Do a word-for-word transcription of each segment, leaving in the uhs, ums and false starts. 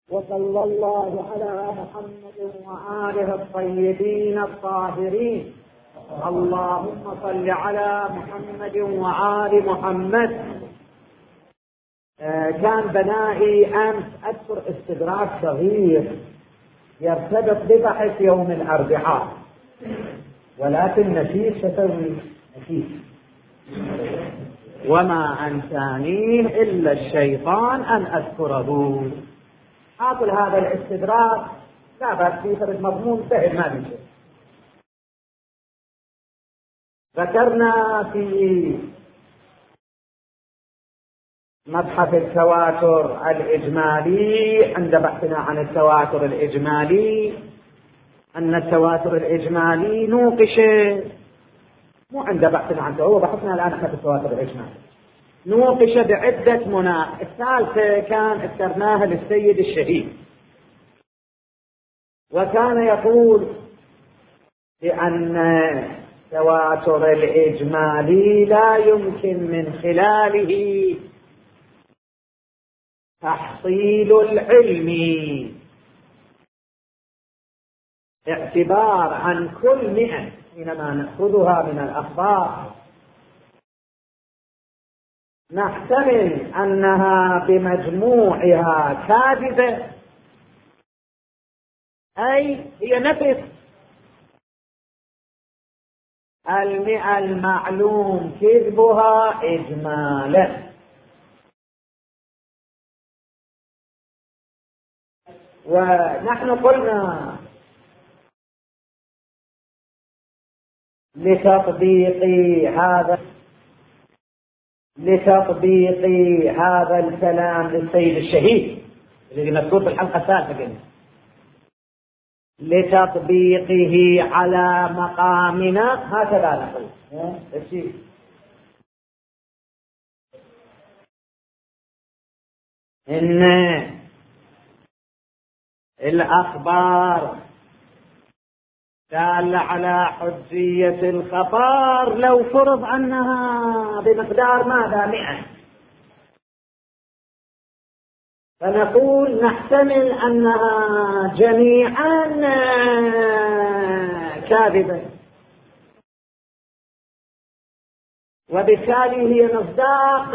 وصلى الله على محمد وآله الطيبين الطاهرين. اللهم صل على محمد وآل محمد. آه كان بنائي أمس أذكر استدراك صغير يرتبط ببحث يوم الأربعاء، ولكن نسيت ستوي نسيت وما أنسانيه إلا الشيطان أن أذكره. أقول هذا الاستدراك لا بأس فيه، فرد مضمون سهل ما في شيء. ذكرنا في مبحث التواتر الإجمالي عند بحثنا عن التواتر الإجمالي أن التواتر الإجمالي نوقش، مو عند بحثنا عنه، هو بحثنا الآن في التواتر الإجمالي، نوقش بعدة مناطق. الثالثة كان اخترناها للسيد الشهيد، وكان يقول بأن التواتر الإجمالي لا يمكن من خلاله تحصيل العلم، اعتبار عن كل مئة حينما نأخذها من الأخبار نحتمل أنها بمجموعها كاذبة، أي هي نفس المئة المعلوم كذبها إجمالا. ونحن قلنا لتطبيق هذا لتطبيق هذا الكلام للسيد الشهيد الذي مذكور في الحلقة الثالثة قلنا لتطبيقه على مقامنا هكذا نقول إن الأخبار دالة على حجية الخبر لو فرض أنها بمقدار ماذا مئة، فنقول نحتمل أنها جميعا كاذبة، وبالتالي هي مصداق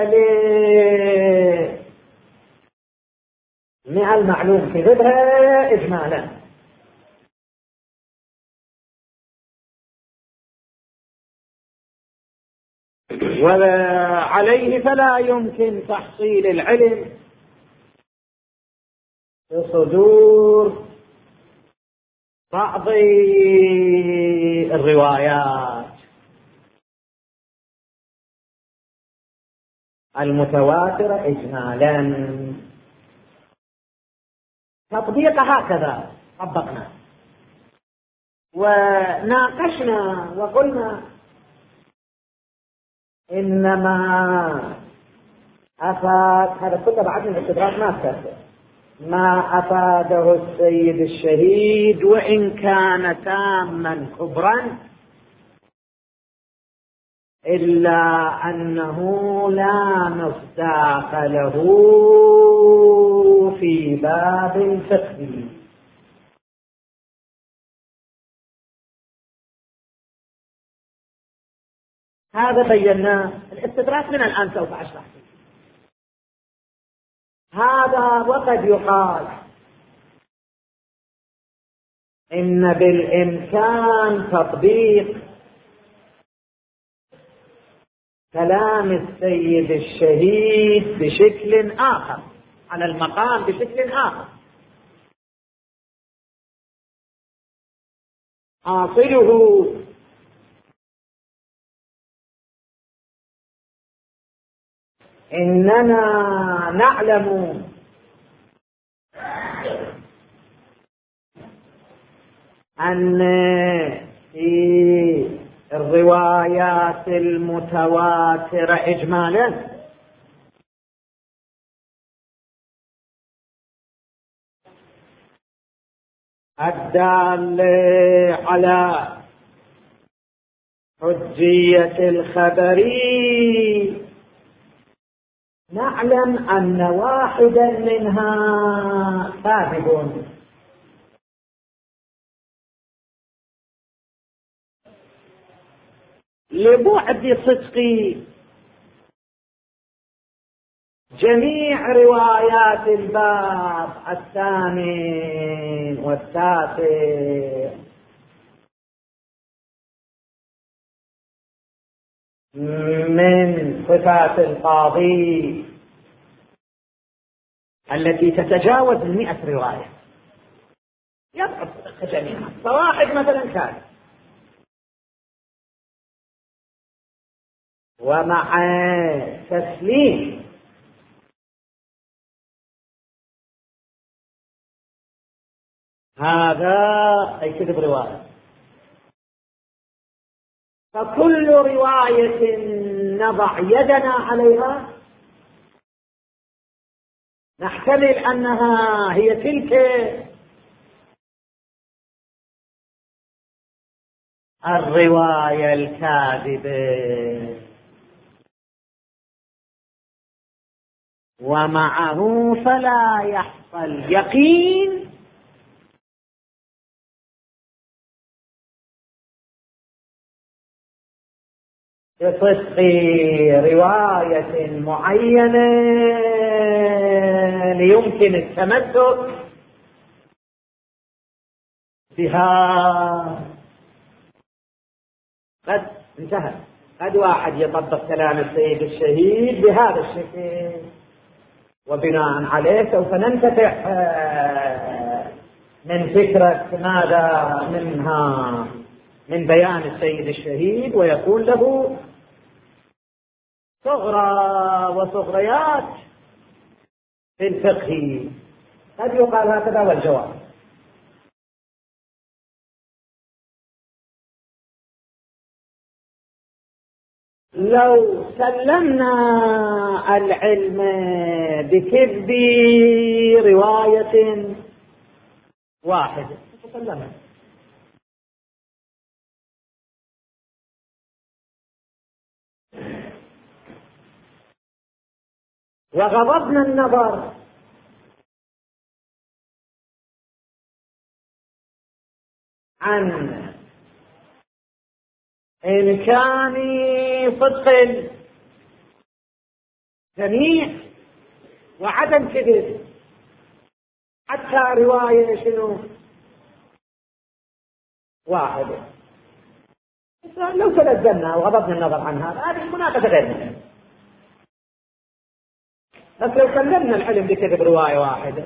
لمئة المعلوم كذبها إجمالا. وعليه فلا يمكن تحصيل العلم بصدور بعض الروايات المتواترة إجمالا. تطبيق هكذا طبقنا وناقشنا وقلنا إنما أفاد هذا كله بعد من الاستدراك ما أفاده ما أفاده السيد الشهيد وإن كان تاما كبرا، إلا أنه لا مصداق له في باب الفقه. هذا بيناه الاستدراك من الآن سوف أشرح فيه. هذا وقد يقال إن بالإمكان تطبيق كلام السيد الشهيد بشكل آخر على المقام بشكل آخر. حاصله إننا نعلم أن في الروايات المتواترة إجمالا الدالة على حجية الخبر نعلم أن واحدا منها كاذب لبعد صدق جميع روايات الباب الثامن والتاسع من صفات القاضي التي تتجاوز المئة رواية يضعف جميعا. فواحد مثلا كان ومع تسليم هذا أي كذب رواية، فكل رواية نضع يدنا عليها نحتمل أنها هي تلك الرواية الكاذبة، ومعه فلا يحصل يقين بصدق رواية معينة ليمكن التمسك بها. قد انتهى، قد واحد يطبق كلام السيد الشهيد بهذا الشكل، وبناء عليه سوف ننتفع من فكرة ماذا منها من بيان السيد الشهيد، ويكون له صغرى وصغريات في الفقه. قد يقال هكذا والجواب لو سلمنا العلم بكذب رواية واحدة سلمنا، وغضبنا النظر عن إمكان صدق الجميع وعدم كذب حتى رواية شنو واحدة. لو تنزلنا وغضبنا النظر عن هذا هذه المناقشة غير مهمة، بس لو سلمنا العلم بكذب رواية واحدة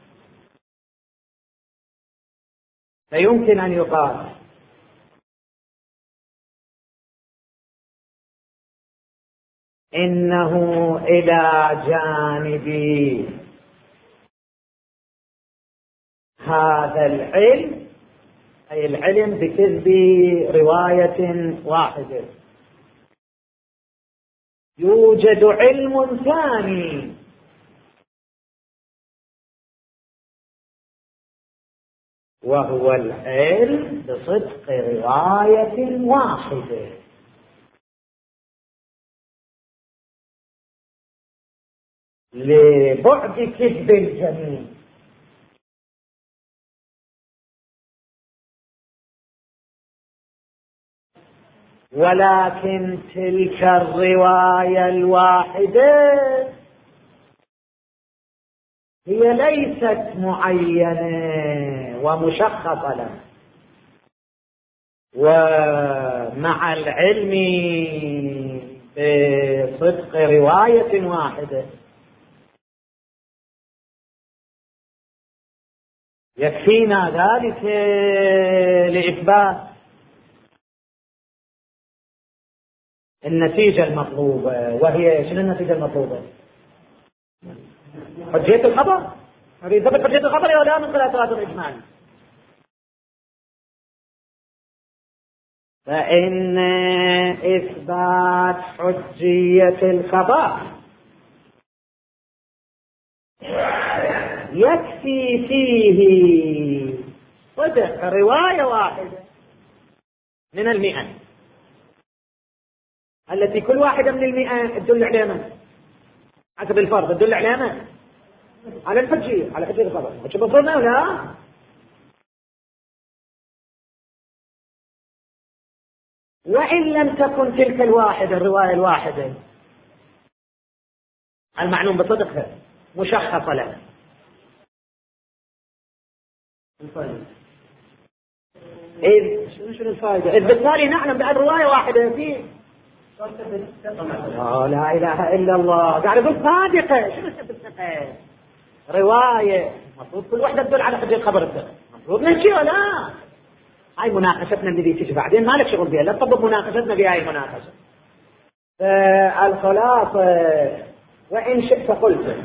فيمكن أن يقال إنه إلى جانب هذا العلم أي العلم بكذب رواية واحدة يوجد علم ثاني وهو العلم بصدق رواية واحدة، لبعد كذب الجميع. ولكن تلك الرواية الواحدة هي ليست معينة ومشخصة له، ومع العلم بصدق رواية واحدة يكفينا ذلك لإثبات النتيجة المطلوبة. وهي شنو النتيجة المطلوبة؟ حجية الخبر. هذه ثبت حجية الخبر يا لا من خلال تواتر الإجمالي. فإن إثبات حجية الخبر يكفي فيه صدق رواية واحدة من المئة التي كل واحدة من المئة تدل علينا حسب الفرض تدل علينا على الحجية، على حجية الخبر، مش بصرنا ولا؟ وإن لم تكن تلك الواحدة الرواية الواحدة المعلوم بصدقها مشخصة له، إذ شنو الفائدة؟ إذ بالتالي نعلم بأن رواية واحدة فيه آه لا إله إلا الله، قاعد يقول صادقة. شنو الثقة؟ رواية مفروض كل واحدة تدل على حجة الخبر الثقة، مفروض نمشي ولا؟ هاي مناقشتنا اللي تيجي بعدين، ما لك شغل بها، لا تطبق مناقشتنا بهاي المناقشة. الخلاصة وإن شئت قلت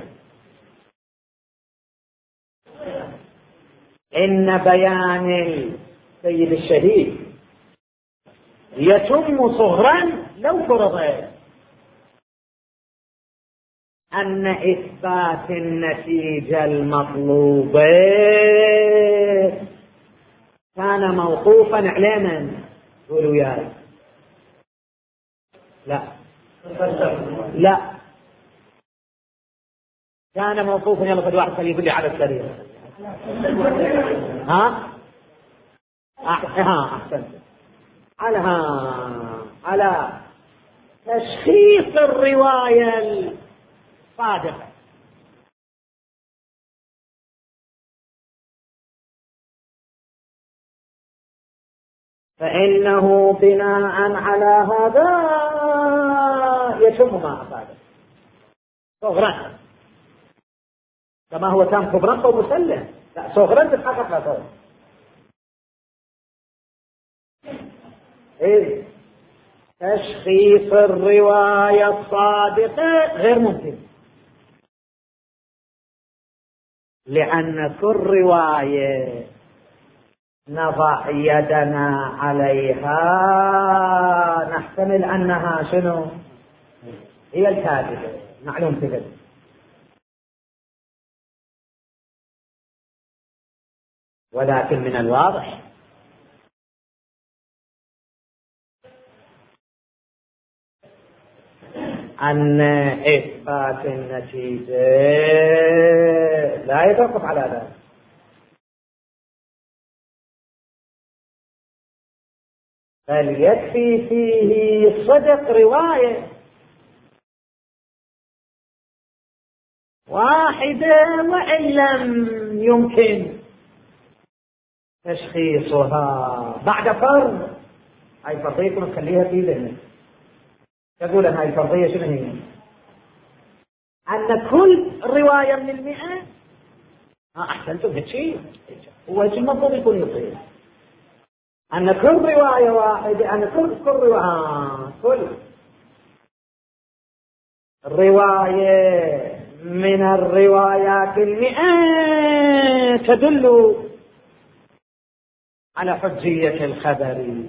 إن بيان السيد الشهيد يتم صغرا لو فرض أن إثبات النتيجة المطلوبة كان موقوفا على من؟ قولوا يا لا لا كان موقوفا. يلا فد واحد خليه يقول لي على السريع. ها ها أحسنت. على ها على تشخيص الرواية الصادقة. فإنه بناء على هذا يتم ما أفاده صغرا، كما هو كان كبرا أو مسلم، لا صغرا تتحقق لا صغرا. إذ تشخيص الرواية الصادقة غير ممكن، لأن كل رواية نضع يدنا عليها نحتمل أنها شنو؟ هي الكاذبة، معلوم كذا. ولكن من الواضح أن إثبات النتيجة لا يتوقف على ذلك، بل يكفي فيه صدق رواية واحدة وإن لم يمكن تشخيصها بعد فرض. هاي فرضية كنا نخليها في ذهنك. تقول أن هاي الفرضية شنو هي؟ أن كل رواية من المئة ها أحسنتم هالشيء هو هالشيء المفروض يكون يصير، أن كل رواية واحدة، أن كل كل رواية كل رواية من الروايات المئة تدل على حجية الخبر.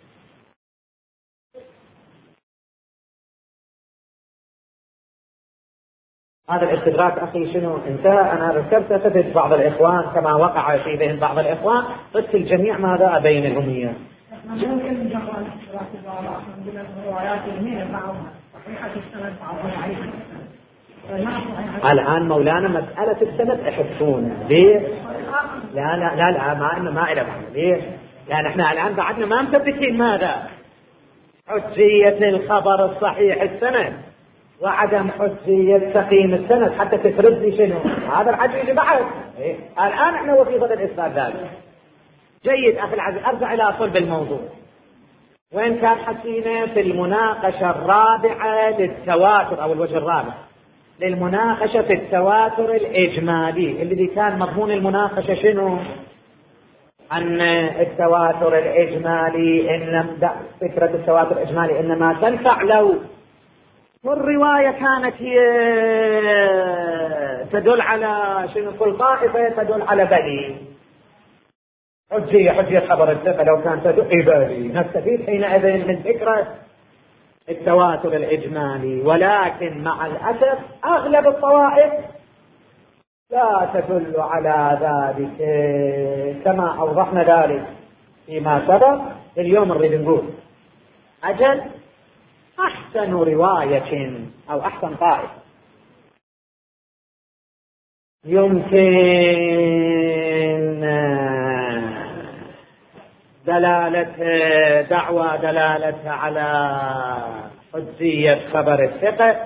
هذا الاستدراك أخي شنو انتهى. أنا ذكرت تجد بعض الإخوان كما وقع في ذهن بعض الإخوان، قلت الجميع ماذا أبين لهم إياه. ممكن نجرب الاستدراك من الروايات المئة بعضها صحيحة السند بعضها ضعيفة. الآن مولانا مسألة السند يحسون ليه؟ لا لا لا لا ما إنه ما إلى معنى ليه؟ لأن إحنا الآن بعدنا ما مثبتين ماذا؟ حجية الخبر الصحيح السند وعدم حجية سقيم السند حتى تفرد لي شنو؟ هذا الحديث يجي بعد. إيه؟ الآن إحنا وظيفة الإثبات ذلك. جيد أخي العزيز، أرجع إلى صلب الموضوع. وين كان حكينا في المناقشة الرابعة للتواتر أو الوجه الرابع للمناقشة في التواتر الإجمالي، الذي كان مضمون المناقشة شنو؟ أن التواتر الإجمالي إن فكرة التواتر الإجمالي إنما تنفع لو كل رواية كانت هي تدل على شنو؟ كل طائفة تدل على بني حجية حجية خبر الثقة لو كانت تدل إبالي، نستفيد حينئذ من فكرة التواتر الإجمالي. ولكن مع الأسف أغلب الطوائف لا تدل على ذلك كما أوضحنا ذلك فيما سبق. اليوم نريد نقول أجل أحسن رواية أو أحسن طائفة يمكن دلالة دعوى دلالة على حجية خبر الثقة،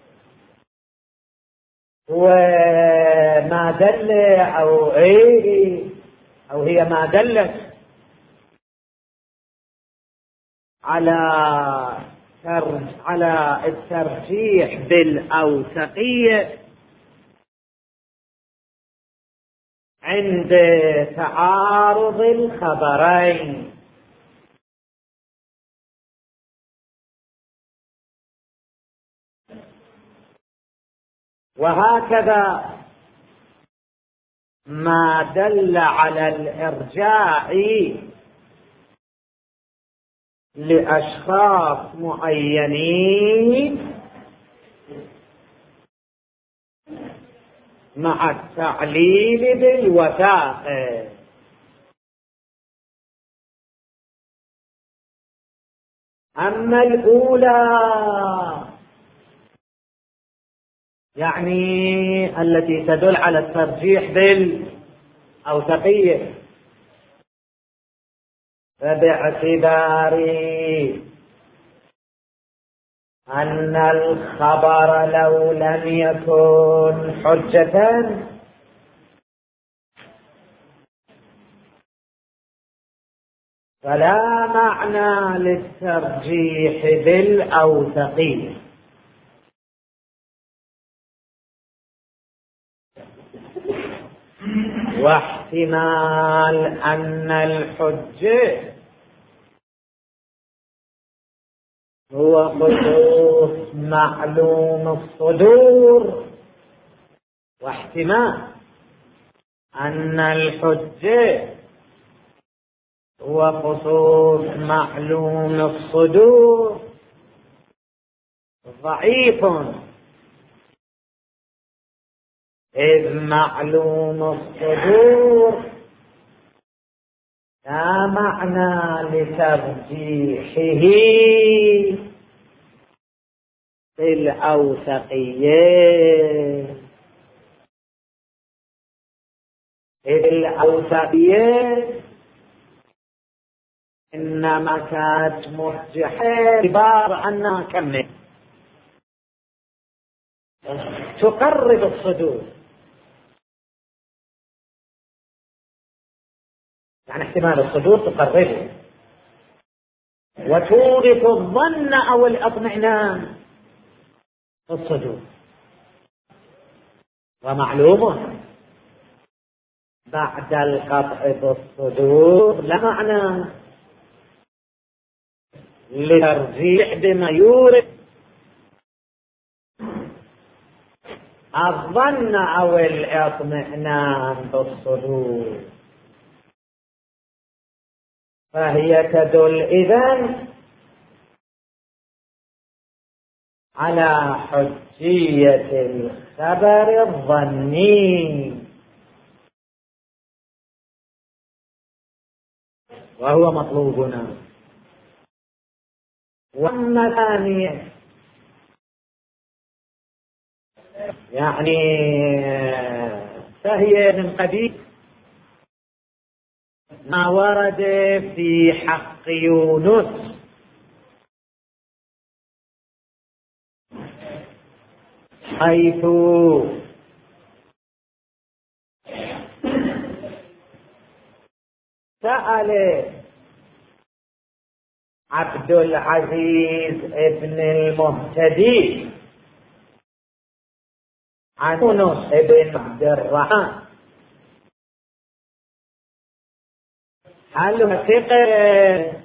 وما دل أو إيه أو هي ما دلت على على الترجيح بالأوثقية عند تعارض الخبرين. وهكذا ما دل على الإرجاع لأشخاص معينين مع التعليل بالوثاقة. أما الأولى يعني التي تدل على الترجيح بالأوثقية، فباعتبار أن الخبر لو لم يكن حجة فلا معنى للترجيح بالأوثقية. واحتمال أن الحجة هو خصوص معلوم الصدور، واحتمال أن الحجة هو خصوص معلوم الصدور ضعيف، إذ معلوم الصدور لا معنى لترجيحه بالأوثقية، إذ الأوثقية إنما كانت مرجحة عبارة عنها كمل تقرب الصدور، يعني احتمال الصدور تقربه وتورث الظن أو الإطمئنان في الصدور. ومعلوم بعد القطع بالصدور لا معنى لترجيح بما يورث الظن أو الإطمئنان بالصدور، فهي تدل إذن على حجية الخبر الظني، وهو مطلوبنا. وأما ثانية يعني فهي من قبيل ما ورد في حق يونس حيث سأل عبد العزيز ابن المهتدي عن يونس ابن عبد الرحمن هل هو ثقة؟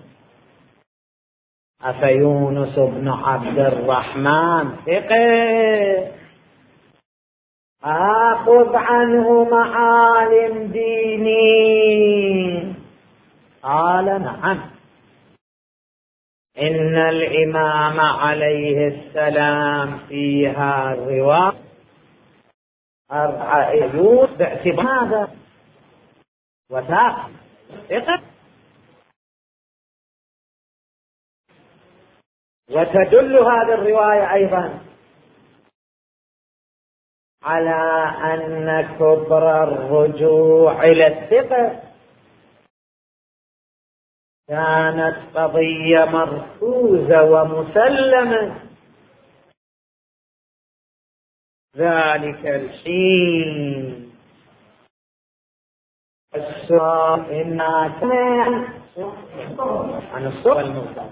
أفيونس بن عبد الرحمن ثقة آخذ عنه معالم ديني؟ قال نعم، إن الإمام عليه السلام فيها الرواية أربع أيوب باعتبار هذا وثاق ثقة. وتدل هذه الرواية أيضا على أن كبر الرجوع إلى الثقة كانت قضية مركوزة ومسلمة ذلك الحين. السؤال إنها عن الصورة الموضوع.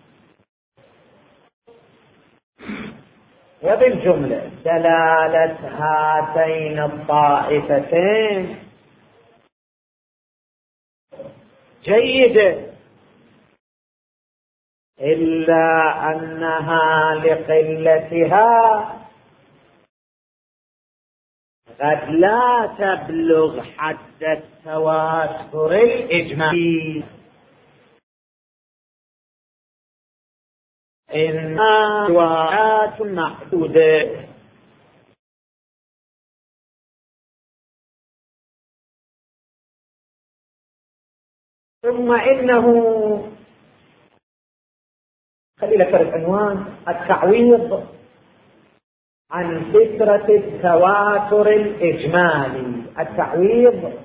وبالجملة دلالة هاتين الطائفتين جيدة، إلا أنها لقلتها قد لا تبلغ حد التواتر الإجمالي، إنها روايات محدودة. ثم إنه خلينا نفرد عنوان التعويض عن فكرة التواتر الإجمالي، التعويض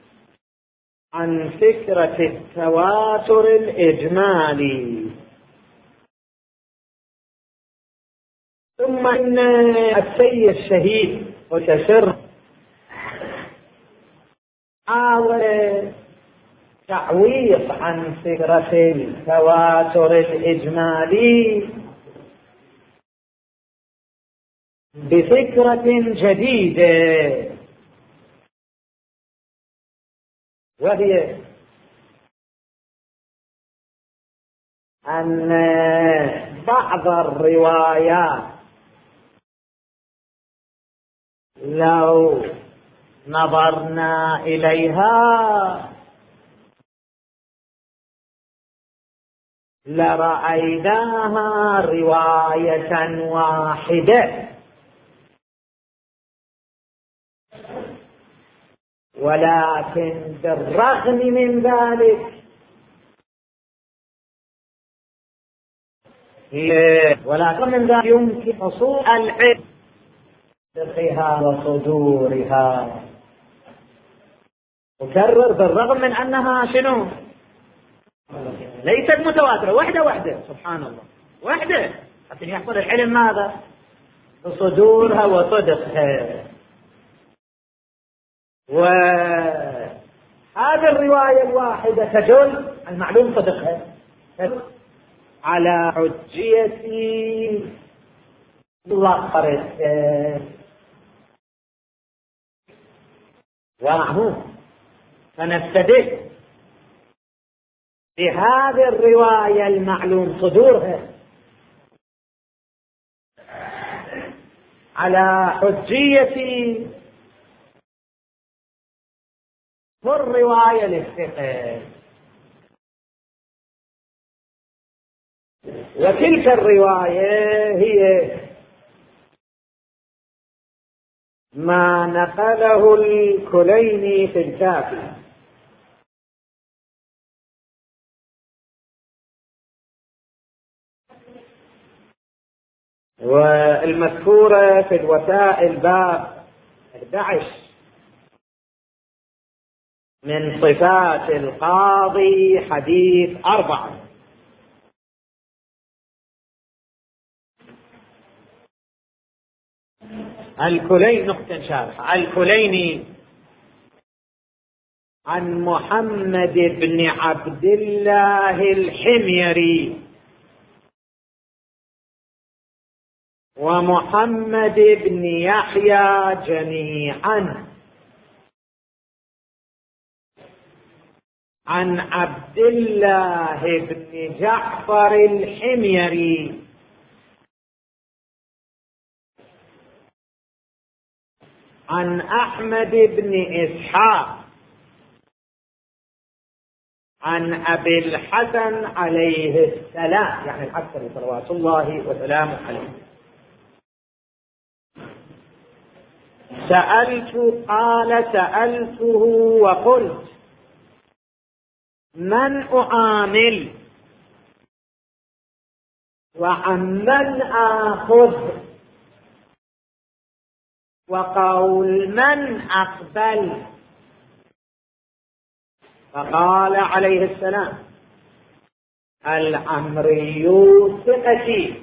عن فكرة التواتر الإجمالي. ثم إن السيد الشهيد وتسر حاول تعويض عن فكرة التواتر الإجمالي بفكرة جديدة، وهي أن بعض الروايات لو نظرنا إليها لرأيناها رواية واحدة، ولكن بالرغم من ذلك ولكن من ذلك يمكن حصول العلم بها وصدورها. أكرر بالرغم من أنها شنو؟ ليست متواترة، وحدة وحدة، سبحان الله، وحدة حتى يحصل العلم ماذا؟ بصدورها وصدقها. وهذه الرواية الواحدة تدل المعلوم صدقها على حجية لقرته ومعه، فنستدل بهذه الرواية المعلوم صدورها على حجية الرواية للثقة. وتلك الرواية هي ما نقله الكليني في الكافي، والمذكورة في الوسائل باب أحد عشر من صفات القاضي حديث أربعة. الكليني نقطة شارحة الكليني عن محمد بن عبد الله الحميري ومحمد بن يحيى جميعا عن عبد الله بن جعفر الحميري عن أحمد بن إسحاق عن أبي الحسن عليه السلام، يعني الحسن صلوات الله وسلامه عليه، سألت قال سألته وقلت من أعامل وعن من آخذ وقول من أقبل. فقال عليه السلام: العمري ثقتي،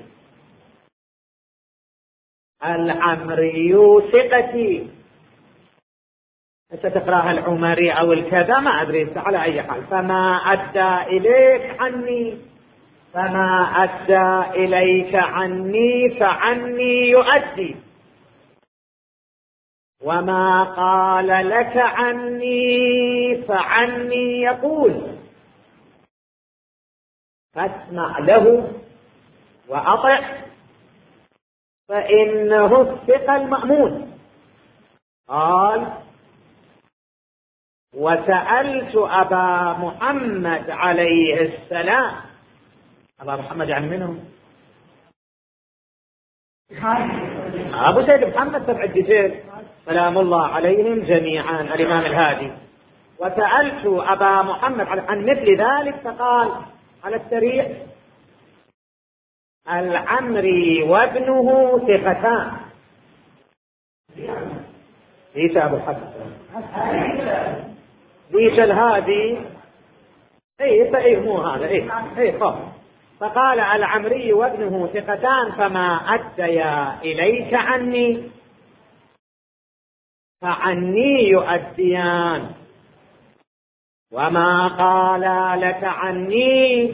العمري ثقتي. ستقرأها العمري أو الكذا ما أدري على أي حال. فما أدى إليك عني، فما أدى إليك عني فعني يؤدي، وما قال لك عني فعني يقول، فاسمع له وأطع، فإنه الثقة المأمون. قال: وسألت أبا محمد عليه السلام. أبا محمد عن منهم؟ أبو سيد محمد تبع الدجيل سلام الله عليهم جميعا، الإمام الهادي. وسألت أبا محمد عن مثل ذلك فقال على السريع: العمري وابنه ثقتان. ليس أبو الحسن ليس الهادي، اي اي مو هذا، اي اي خف. فقال: العمري وابنه ثقتان، فما أديا إليك عني فعني يؤديان، وما قال لك عني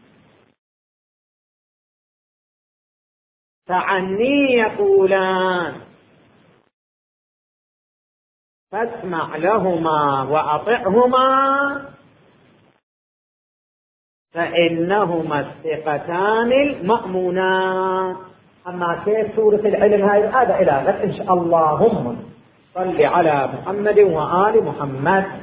فعني يقولان، فاسمع لهما وأطعهما، فإنهما الثقتان المأمونان. أما كيف سورة العلم هذا إلى غد إن شاء الله. اللهم صل على محمد وآل محمد.